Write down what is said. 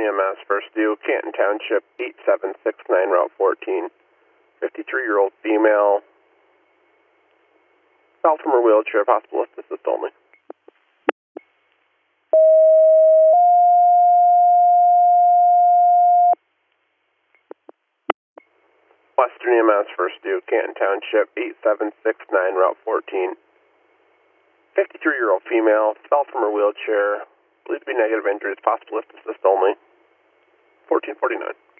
EMS, first due, Canton Township, 8769, Route 14. 53-year-old female, fell from her wheelchair, possible assist only. Western EMS, first due, Canton Township, 8769, Route 14. 53-year-old female, fell from her wheelchair, believed to be negative injuries, possible assist only. 1449.